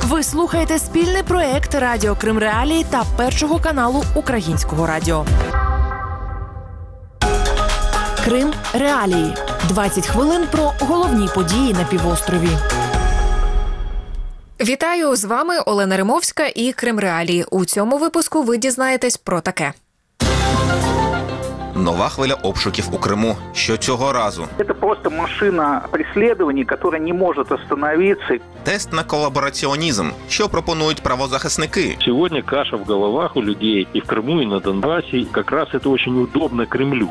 Ви слухаєте спільний проект Радіо Крим Реалії та Першого каналу Українського радіо. Крим Реалії. 20 хвилин про головні події на півострові. Вітаю, з вами Олена Римовська і Крим Реалії. У цьому випуску ви дізнаєтесь про таке. Нова хвиля обшуків у Криму. Що цього разу? Це просто машина переслідувань, яка не може остановитися. Тест на колабораціонізм. Що пропонують правозахисники? Сьогодні каша в головах у людей і в Криму, і на Донбасі. Якраз це дуже удобно Кремлю.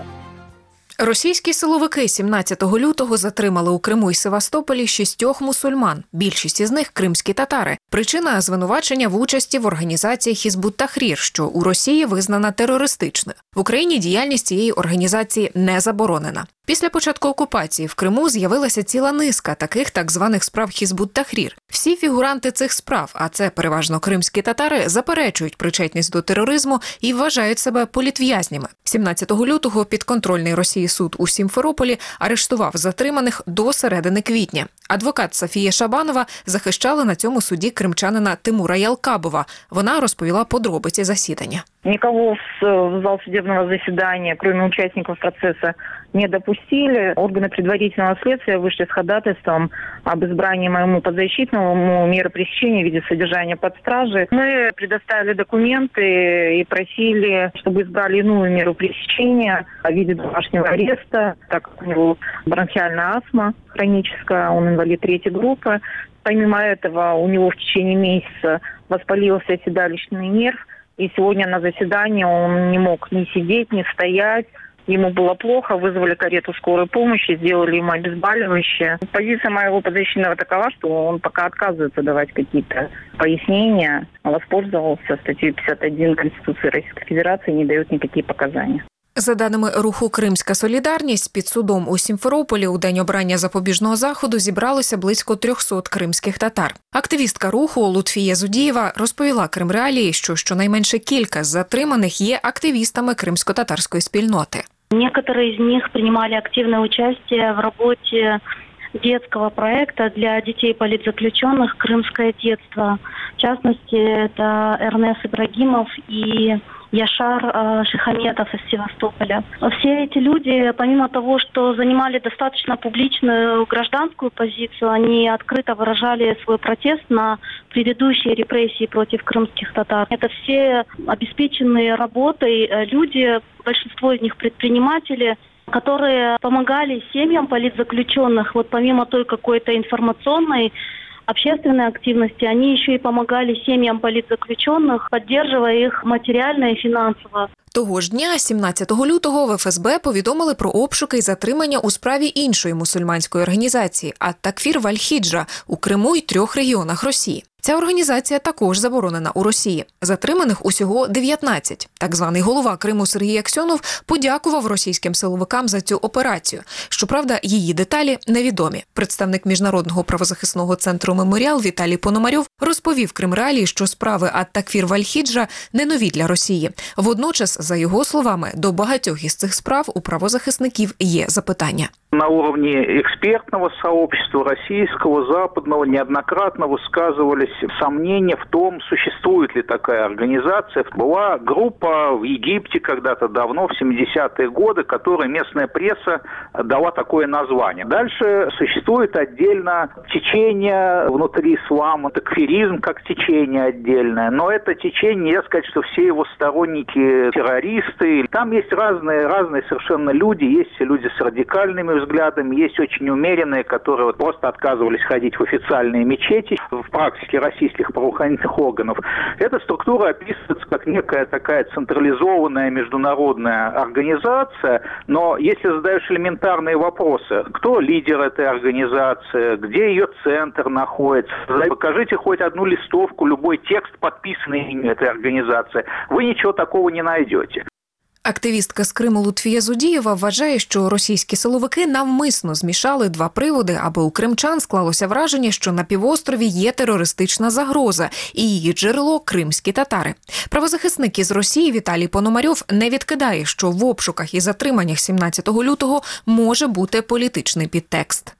Російські силовики 17 лютого затримали у Криму і Севастополі 6 мусульман. Більшість із них – кримські татари. Причина – звинувачення в участі в організації Хізбут-Тахрір, що у Росії визнана терористичною. В Україні діяльність цієї організації не заборонена. Після початку окупації в Криму з'явилася ціла низка таких так званих справ Хізбут-Тахрір. Всі фігуранти цих справ, а це переважно кримські татари, заперечують причетність до тероризму і вважають себе політв'язнями. 17 лютого підконтрольний Росії суд у Сімферополі арештував затриманих до середини квітня. Адвокат Софія Шабанова захищала на цьому суді кримчанина Тимура Ялкабова. Вона розповіла подробиці засідання. Никого в зал судебного заседания, кроме участников процесса, не допустили. Органы предварительного следствия вышли с ходатайством об избрании моему подзащитному меры пресечения в виде содержания под стражей. Мы предоставили документы и просили, чтобы избрали иную меру пресечения в виде домашнего ареста, так как у него бронхиальная астма хроническая, он инвалид 3-й группы. Помимо этого, у него в течение месяца воспалился седалищный нерв, и сегодня на заседании он не мог ни сидеть, ни стоять. Ему было плохо, вызвали карету скорой помощи, сделали ему обезболивающее. Позиция моего подзащитного такова, что он пока отказывается давать какие-то пояснения, воспользовался статьей 51 Конституции Российской Федерации, не дает никакие показания. За даними руху «Кримська солідарність», під судом у Сімферополі у день обрання запобіжного заходу зібралося близько 300 кримських татар. Активістка руху Лутфія Зудієва розповіла Крим Реалії, що щонайменше кілька з затриманих є активістами кримсько-татарської спільноти. Некоторые из них принимали активное участие в работе детского проекта для детей политзаключенных «Крымское детство». В частности, это Эрнес Ибрагимов и Яшар Шихаметов из Севастополя. Все эти люди, помимо того, что занимали достаточно публичную гражданскую позицию, они открыто выражали свой протест на предыдущие репрессии против крымских татар. Это все обеспеченные работой люди, большинство из них предприниматели, которые помогали семьям политзаключенных. Вот помимо той какой-то информационной, общественной активности, они еще и помогали семьям политзаключенных, поддерживая их материально и финансово. Того ж дня, 17 лютого, в ФСБ повідомили про обшуки і затримання у справі іншої мусульманської організації – Ат-Такфір Валь-Хіджа у Криму й 3 регіонах Росії. Ця організація також заборонена у Росії. Затриманих усього 19. Так званий голова Криму Сергій Аксьонов подякував російським силовикам за цю операцію. Щоправда, її деталі невідомі. Представник Міжнародного правозахисного центру «Меморіал» Віталій Пономарьов розповів Крим Реалії, що справи Ат-Такфір Валь-Хіджа не нові для Росії. Водночас, за його словами, до багатьох із цих справ у правозахисників є запитання. На уровне экспертного сообщества российского, западного неоднократно высказывались сомнения в том, существует ли такая организация. Была группа в Египте когда-то давно, в 70-е годы, которой местная пресса дала такое название. Дальше существует отдельно течение внутри ислама, такфиризм как течение отдельное. Но это течение, нельзя сказать, что все его сторонники террористы. Там есть разные совершенно люди, есть люди с радикальными взглядами, есть очень умеренные, которые просто отказывались ходить в официальные мечети. В практике российских правоохранительных органов эта структура описывается как некая такая централизованная международная организация, но если задаешь элементарные вопросы, кто лидер этой организации, где ее центр находится, покажите хоть одну листовку, любой текст, подписанный имя этой организации, вы ничего такого не найдете. Активістка з Криму Лутфія Зудієва вважає, що російські силовики навмисно змішали два приводи, аби у кримчан склалося враження, що на півострові є терористична загроза і її джерело – кримські татари. Правозахисник із Росії Віталій Пономарьов не відкидає, що в обшуках і затриманнях 17 лютого може бути політичний підтекст.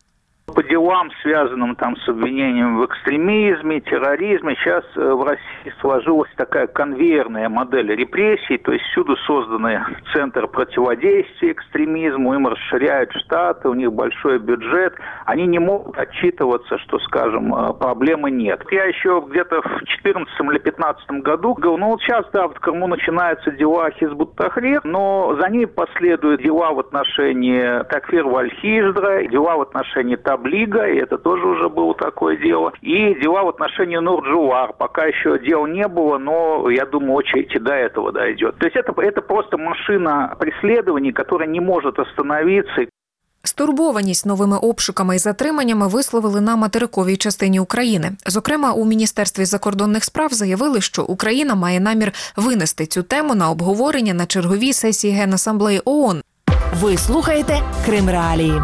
По делам, связанным там с обвинением в экстремизме, терроризме, сейчас в России сложилась такая конвейерная модель репрессий, то есть всюду созданы центры противодействия экстремизму, им расширяют штаты, у них большой бюджет, они не могут отчитываться, что, скажем, проблемы нет. Я еще где-то в 2014 или 2015 году говорил, ну вот сейчас, да, в Крыму начинаются дела Хизбут-Тахрир, но за ними последуют дела в отношении Такфир Валь-Хиджра, дела в отношении Таблига, и это тоже уже было такое дело, и дела в отношении Нур-Джуар. Пока еще дел не было, но я думаю, очередь и до этого дойдет. То есть это просто машина преследований, которая не может остановиться. Стурбованість новими обшуками і затриманнями висловили на материковій частині України. Зокрема, у Міністерстві закордонних справ заявили, що Україна має намір винести цю тему на обговорення на черговій сесії Генасамблеї ООН. Ви слухаєте Крим Реалії.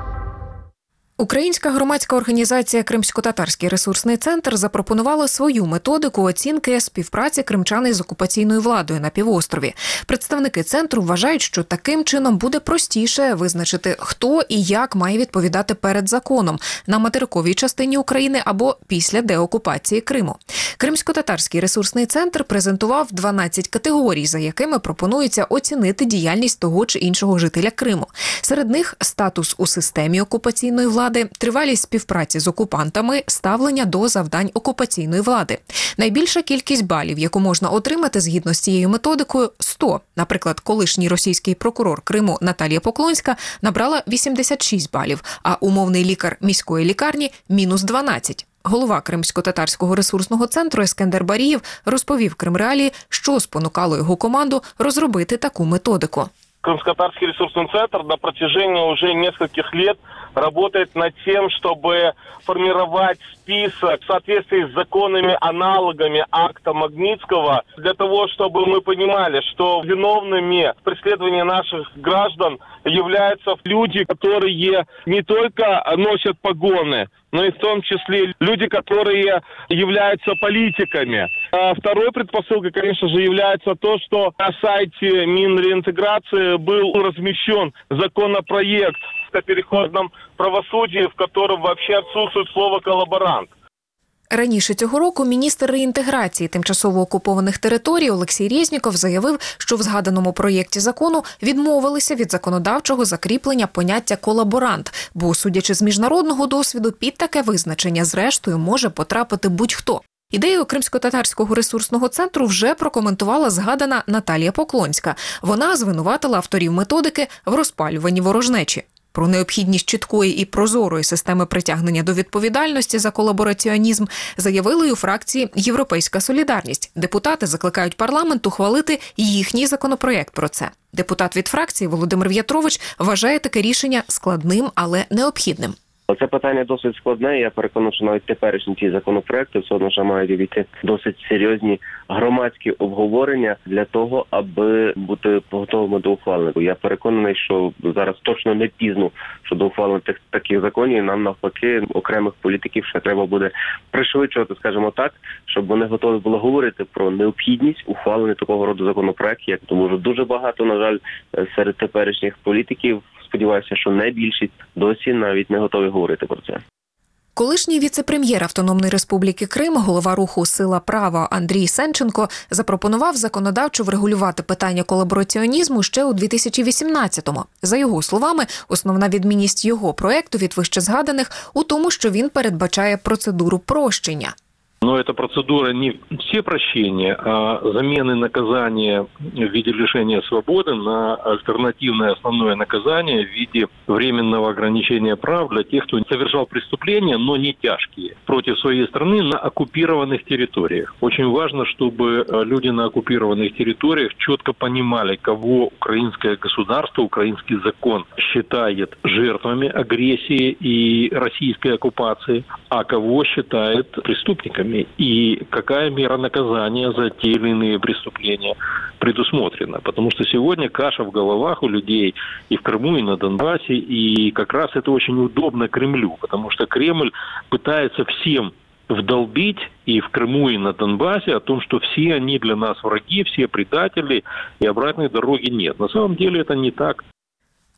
Українська громадська організація «Кримсько-татарський ресурсний центр» запропонувала свою методику оцінки співпраці кримчан із окупаційною владою на півострові. Представники центру вважають, що таким чином буде простіше визначити, хто і як має відповідати перед законом на материковій частині України або після деокупації Криму. Кримсько-татарський ресурсний центр презентував 12 категорій, за якими пропонується оцінити діяльність того чи іншого жителя Криму. Серед них статус у системі окупаційної влади, тривалість співпраці з окупантами, ставлення до завдань окупаційної влади. Найбільша кількість балів, яку можна отримати згідно з цією методикою – 100. Наприклад, колишній російський прокурор Криму Наталія Поклонська набрала 86 балів, а умовний лікар міської лікарні – мінус 12. Голова Кримсько-татарського ресурсного центру Ескендер Барієв розповів Крим Реалії, що спонукало його команду розробити таку методику. Крымско-татарский ресурсный центр на протяжении уже нескольких лет работает над тем, чтобы формировать список в соответствии с законными аналогами акта Магнитского, для того, чтобы мы понимали, что виновными в преследовании наших граждан являются люди, которые не только носят погоны, но и в том числе люди, которые являются политиками. А второй предпосылкой, конечно же, является то, что на сайте Минреинтеграции был размещен законопроект о переходном правосудии, в котором вообще отсутствует слово «коллаборант». Раніше цього року міністр реінтеграції тимчасово окупованих територій Олексій Резніков заявив, що в згаданому проєкті закону відмовилися від законодавчого закріплення поняття «колаборант», бо, судячи з міжнародного досвіду, під таке визначення зрештою може потрапити будь-хто. Ідею Кримсько-татарського ресурсного центру вже прокоментувала згадана Наталія Поклонська. Вона звинуватила авторів методики в розпалюванні ворожнечі. Про необхідність чіткої і прозорої системи притягнення до відповідальності за колабораціонізм заявили й у фракції «Європейська солідарність». Депутати закликають парламент ухвалити їхній законопроєкт про це. Депутат від фракції Володимир В'ятрович вважає таке рішення складним, але необхідним. Це питання досить складне. Я переконаний, що навіть теперішні ті законопроекти все одно мають увійти досить серйозні громадські обговорення для того, аби бути готовими до ухвалення. Я переконаний, що зараз точно не пізно щодо ухвалення таких законів. Нам навпаки окремих політиків ще треба буде пришвидшувати, скажімо так, щоб вони готові були говорити про необхідність ухвалення такого роду законопроектів. Тому що дуже багато, на жаль, серед теперішніх політиків, сподіваюся, що не більшість досі навіть не готові говорити про це. Колишній віце-прем'єр Автономної Республіки Крим, голова руху «Сила права» Андрій Сенченко запропонував законодавчо врегулювати питання колабораціонізму ще у 2018-му. За його словами, основна відмінність його проєкту від вищезгаданих у тому, що він передбачає процедуру прощення. Но эта процедура не все прощения, а замены наказания в виде лишения свободы на альтернативное основное наказание в виде временного ограничения прав для тех, кто совершал преступления, но не тяжкие, против своей страны на оккупированных территориях. Очень важно, чтобы люди на оккупированных территориях четко понимали, кого украинское государство, украинский закон считает жертвами агрессии и российской оккупации, а кого считает преступниками. И какая мера наказания за те или иные преступления предусмотрена. Потому что сегодня каша в головах у людей и в Крыму, и на Донбассе, и как раз это очень удобно Кремлю, потому что Кремль пытается всем вдолбить и в Крыму, и на Донбассе о том, что все они для нас враги, все предатели, и обратной дороги нет. На самом деле это не так.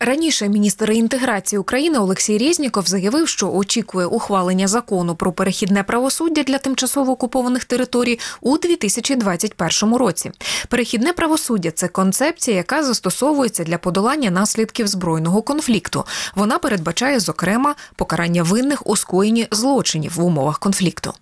Раніше міністр реінтеграції України Олексій Резніков заявив, що очікує ухвалення закону про перехідне правосуддя для тимчасово окупованих територій у 2021 році. Перехідне правосуддя – це концепція, яка застосовується для подолання наслідків збройного конфлікту. Вона передбачає, зокрема, покарання винних у скоєнні злочинів в умовах конфлікту.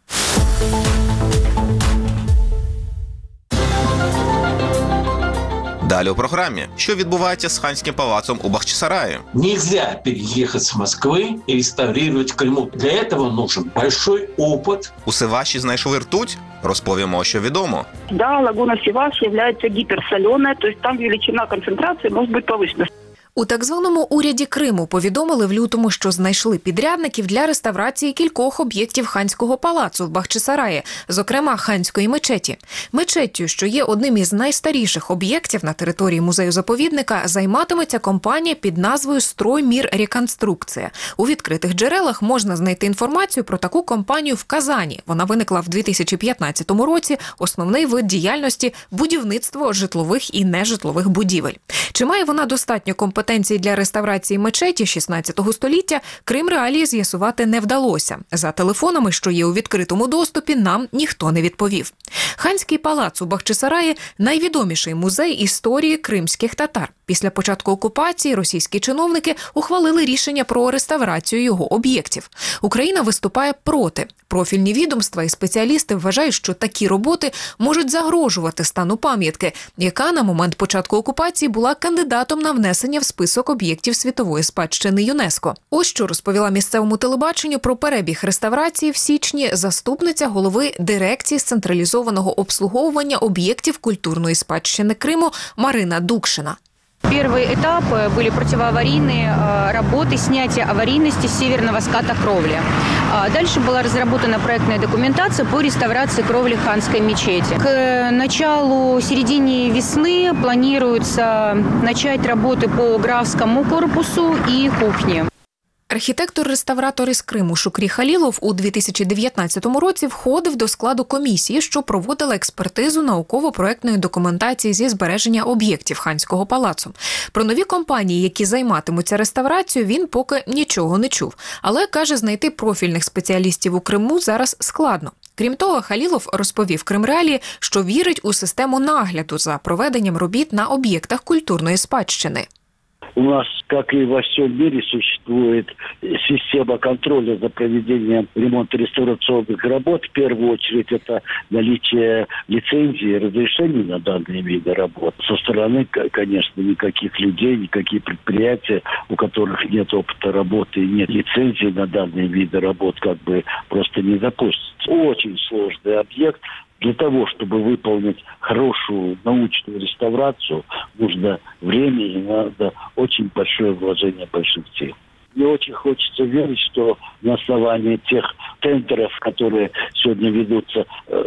Далі у програмі. Що відбувається з Ханським палацом у Бахчисараї? Нельзя переехать с Москвы и реставрировать Крыму. Для этого нужен большой опыт. У Сиваші знайшли ртуть? Розповімо, що відомо. Да, лагуна Сиваш является гиперсоленой, то есть там величина концентрации может быть повышена. У так званому уряді Криму повідомили в лютому, що знайшли підрядників для реставрації кількох об'єктів Ханського палацу в Бахчисараї, зокрема Ханської мечеті. Мечеттю, що є одним із найстаріших об'єктів на території музею-заповідника, займатиметься компанія під назвою «Строймір-Реконструкція». У відкритих джерелах можна знайти інформацію про таку компанію в Казані. Вона виникла в 2015 році. Основний вид діяльності – будівництво житлових і нежитлових будівель. Чи має вона достатньо компетенції для реставрації мечеті 16 століття, Крим Реалії з'ясувати не вдалося. За телефонами, що є у відкритому доступі, нам ніхто не відповів. Ханський палац у Бахчисараї – найвідоміший музей історії кримських татар. Після початку окупації російські чиновники ухвалили рішення про реставрацію його об'єктів. Україна виступає проти. Профільні відомства і спеціалісти вважають, що такі роботи можуть загрожувати стану пам'ятки, яка на момент початку окупації була кандидатом на внесення в список об'єктів світової спадщини ЮНЕСКО. Ось що розповіла місцевому телебаченню про перебіг реставрації в січні заступниця голови дирекції з централізованого обслуговування об'єктів культурної спадщини Криму Марина Дукшина. Первый этап были противоаварийные работы, снятие аварийности с северного ската кровли. Дальше была разработана проектная документация по реставрации кровли Ханской мечети. К началу, середине весны планируется начать работы по графскому корпусу и кухне. Архітектор-реставратор із Криму Шукрі Халілов у 2019 році входив до складу комісії, що проводила експертизу науково-проектної документації зі збереження об'єктів Ханського палацу. Про нові компанії, які займатимуться реставрацією, він поки нічого не чув. Але, каже, знайти профільних спеціалістів у Криму зараз складно. Крім того, Халілов розповів Крим Реалії, що вірить у систему нагляду за проведенням робіт на об'єктах культурної спадщини. У нас, как и во всем мире, существует система контроля за проведением ремонтно-реставрационных работ. В первую очередь это наличие лицензии и разрешений на данные виды работ. Со стороны, конечно, никаких людей, никаких предприятий, у которых нет опыта работы и нет лицензии на данные виды работ, как бы просто не запустится. Очень сложный объект. Для того, чтобы выполнить хорошую научную реставрацию, нужно время и надо очень большое вложение больших сил. Мне очень хочется верить, что на основании тех тендеров, которые сегодня ведутся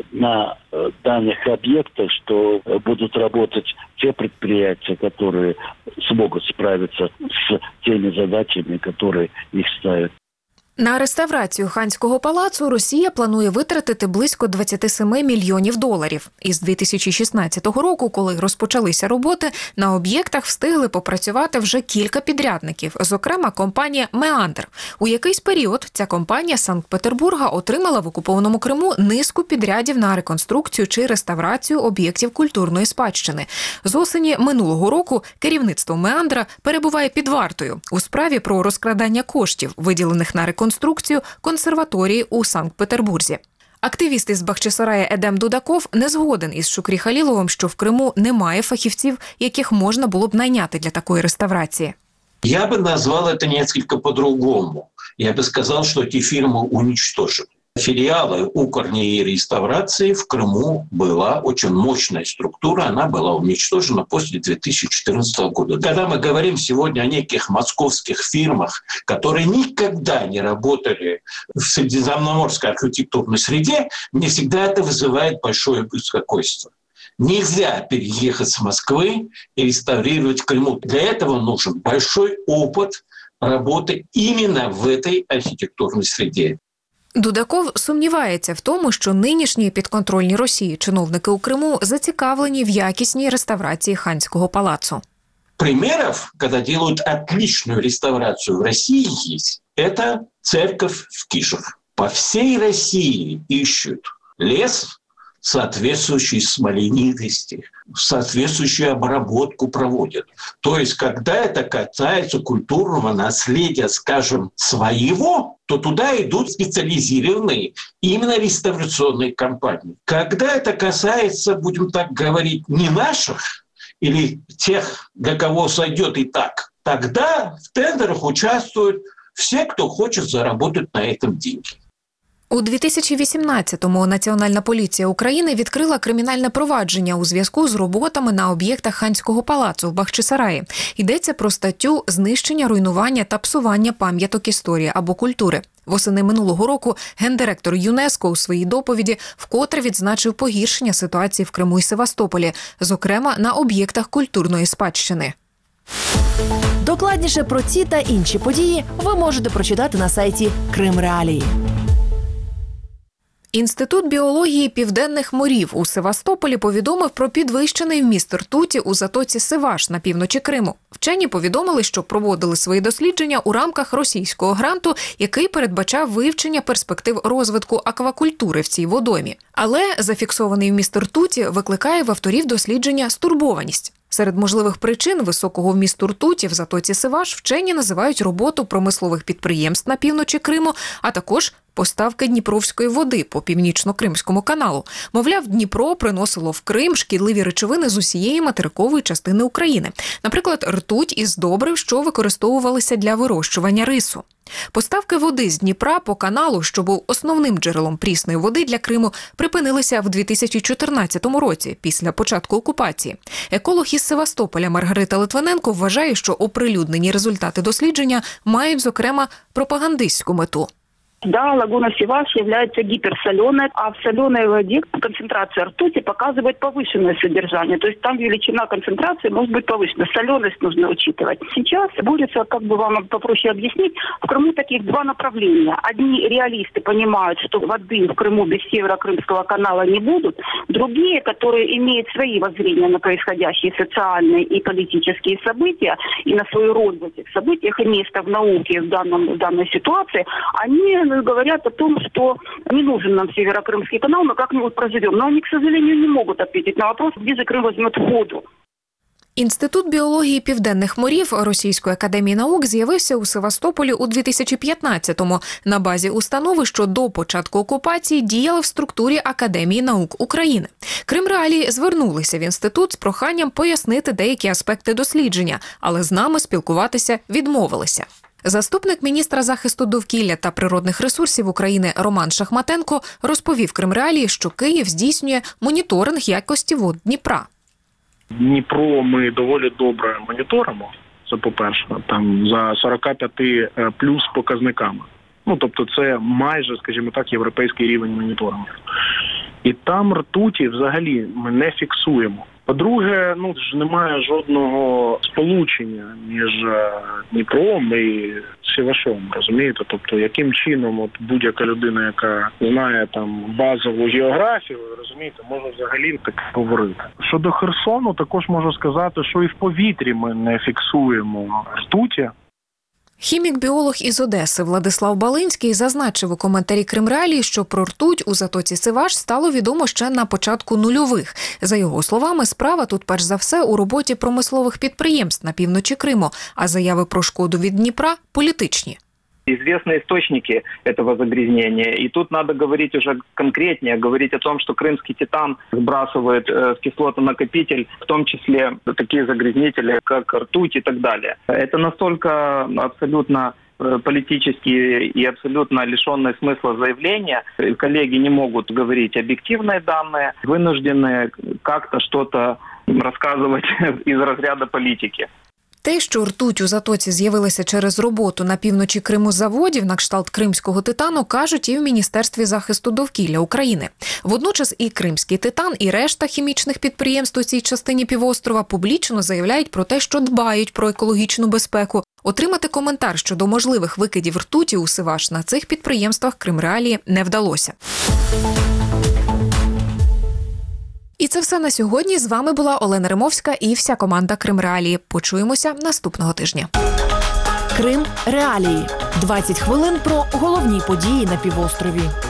на данных объектах, что будут работать те предприятия, которые смогут справиться с теми задачами, которые их ставят. На реставрацію Ханського палацу Росія планує витратити близько $27 мільйонів. Із 2016 року, коли розпочалися роботи, на об'єктах встигли попрацювати вже кілька підрядників, зокрема компанія «Меандр». У якийсь період ця компанія з Санкт-Петербурга отримала в окупованому Криму низку підрядів на реконструкцію чи реставрацію об'єктів культурної спадщини. З осені минулого року керівництво «Меандра» перебуває під вартою у справі про розкрадання коштів, виділених на реконструкцію консерваторії у Санкт-Петербурзі. Активіст із Бахчисарая Едем Дудаков не згоден із Шукрі Халіловим, що в Криму немає фахівців, яких можна було б найняти для такої реставрації. Я бы назвал это несколько по-другому. Я бы сказал, что эти фирмы уничтожены. Филиалы УКРНИИ реставрации в Крыму была очень мощная структура, она была уничтожена после 2014 года. Когда мы говорим сегодня о неких московских фирмах, которые никогда не работали в средиземноморской архитектурной среде, мне всегда это вызывает большое беспокойство. Нельзя переехать с Москвы и реставрировать Крыму. Для этого нужен большой опыт работы именно в этой архитектурной среде. Дудаков сумнівається в тому, що нинішні підконтрольні Росії чиновники у Криму зацікавлені в якісній реставрації Ханського палацу. примеров, когда делают отличную реставрацию в России, есть. Это церковь в Кишев. По всей России ищут лес, соответствующей смоленитости, соответствующую обработку проводят. То есть, когда это касается культурного наследия, скажем, своего, то туда идут специализированные именно реставрационные компании. Когда это касается, будем так говорить, не наших или тех, для кого сойдет и так, тогда в тендерах участвуют все, кто хочет заработать на этом деньги. У 2018-му Національна поліція України відкрила кримінальне провадження у зв'язку з роботами на об'єктах Ханського палацу в Бахчисараї. Йдеться про статтю «Знищення, руйнування та псування пам'яток історії або культури». Восени минулого року гендиректор ЮНЕСКО у своїй доповіді вкотре відзначив погіршення ситуації в Криму і Севастополі, зокрема на об'єктах культурної спадщини. Докладніше про ці та інші події ви можете прочитати на сайті Крим Реалії. Інститут біології південних морів у Севастополі повідомив про підвищений вміст ртуті у затоці Сиваш на півночі Криму. Вчені повідомили, що проводили свої дослідження у рамках російського гранту, який передбачав вивчення перспектив розвитку аквакультури в цій водоймі. Але зафіксований вміст ртуті викликає в авторів дослідження стурбованість. Серед можливих причин високого вмісту ртуті в затоці Сиваш вчені називають роботу промислових підприємств на півночі Криму, а також поставки дніпровської води по Північно-Кримському каналу. Мовляв, Дніпро приносило в Крим шкідливі речовини з усієї материкової частини України. Наприклад, ртуть із добрив, що використовувалися для вирощування рису. Поставки води з Дніпра по каналу, що був основним джерелом прісної води для Криму, припинилися в 2014 році, після початку окупації. Еколог із Севастополя Маргарита Литвиненко вважає, що оприлюднені результати дослідження мають, зокрема, пропагандистську мету. Да, лагуна Сиваш является гиперсоленой, а в соленой воде концентрация ртути показывает повышенное содержание. То есть там величина концентрации может быть повышена. Соленость нужно учитывать. Сейчас борются, как бы вам попроще объяснить, в Крыму таких два направления. Одни реалисты понимают, что воды в Крыму без Северо-Крымского канала не будут. Другие, которые имеют свои воззрения на происходящие социальные и политические события и на свою роль в этих событиях и место в науке в данной ситуации, они говорят о том, что не нужен нам Северо-Крымский канал, мы как-нибудь проживем. Но они, к сожалению, не могут ответить на вопрос, где же Крым возьмет воду. Інститут біології південних морів Російської академії наук з'явився у Севастополі у 2015-му на базі установи, що до початку окупації діяла в структурі Академії наук України. Крим Реалії звернулися в інститут з проханням пояснити деякі аспекти дослідження, але з нами спілкуватися відмовилися. Заступник міністра захисту довкілля та природних ресурсів України Роман Шахматенко розповів Крим Реалії, що Київ здійснює моніторинг якості вод Дніпра. Дніпро ми доволі добре моніторимо, це по-перше, там за 45 плюс показниками. Ну, тобто це майже, скажімо так, європейський рівень моніторингу. І там ртуті взагалі ми не фіксуємо. По-друге, ж немає жодного сполучення між Дніпром і Севашом, розумієте? Тобто, яким чином от будь-яка людина, яка знає там базову географію, розумієте, може взагалі так говорити. Щодо Херсону, також можу сказати, що і в повітрі ми не фіксуємо ртуті. Хімік-біолог із Одеси Владислав Балинський зазначив у коментарі Крим Реалії, що про ртуть у затоці Сиваш стало відомо ще на початку нульових. За його словами, справа тут перш за все у роботі промислових підприємств на півночі Криму, а заяви про шкоду від Дніпра – політичні. Известны источники этого загрязнения. И тут надо говорить уже конкретнее, говорить о том, что крымский титан сбрасывает в кислотонакопитель, в том числе такие загрязнители, как ртуть и так далее. Это настолько абсолютно политические и абсолютно лишенные смысла заявления. Коллеги не могут говорить объективные данные, вынуждены как-то что-то рассказывать из разряда политики. Те, що ртуть у затоці з'явилася через роботу на півночі Криму заводів на кшталт кримського титану, кажуть і в Міністерстві захисту довкілля України. Водночас і кримський титан, і решта хімічних підприємств у цій частині півострова публічно заявляють про те, що дбають про екологічну безпеку. Отримати коментар щодо можливих викидів ртуті у Сиваш на цих підприємствах Крим Реалії не вдалося. І це все на сьогодні. З вами була Олена Римовська і вся команда Крим Реалії. Почуємося наступного тижня. Крим Реалії. 20 хвилин про головні події на півострові.